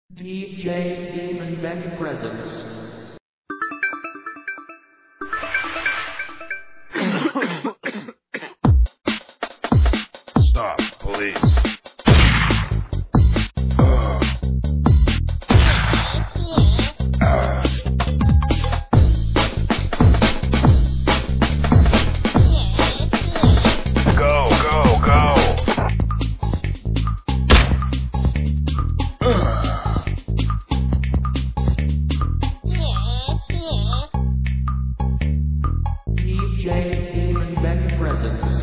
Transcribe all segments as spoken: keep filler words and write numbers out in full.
D J Demon Ben presents. Stop, police. Uh. Uh. Go, go, go. Uh. D J Demon Ben presents.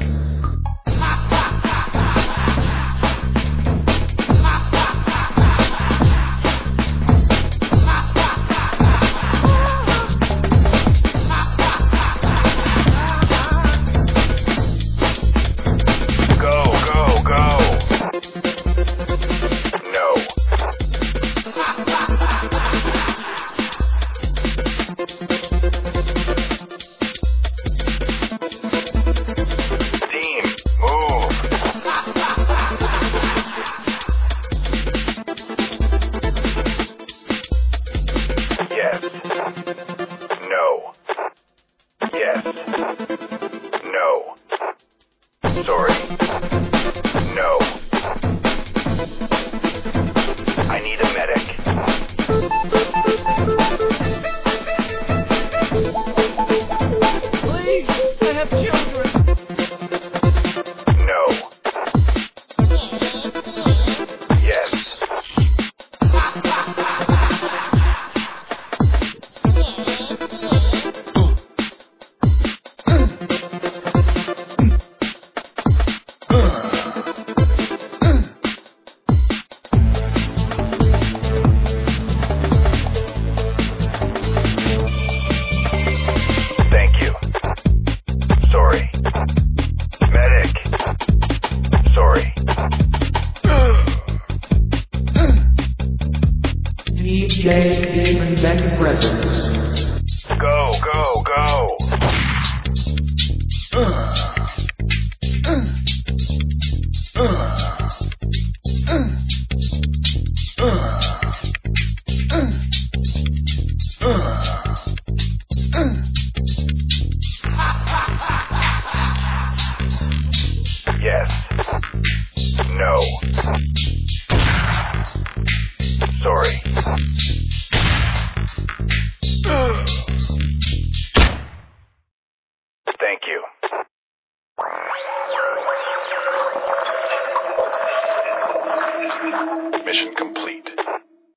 Go, go, go. No. Team, move. Yes. No. Yes. No. Sorry. No. I need a medic. Please, I have children. No. Yes. Thank you. Sorry. Medic. Sorry. D J Demon Ben presents. Go, go, go. Yes. No. Sorry.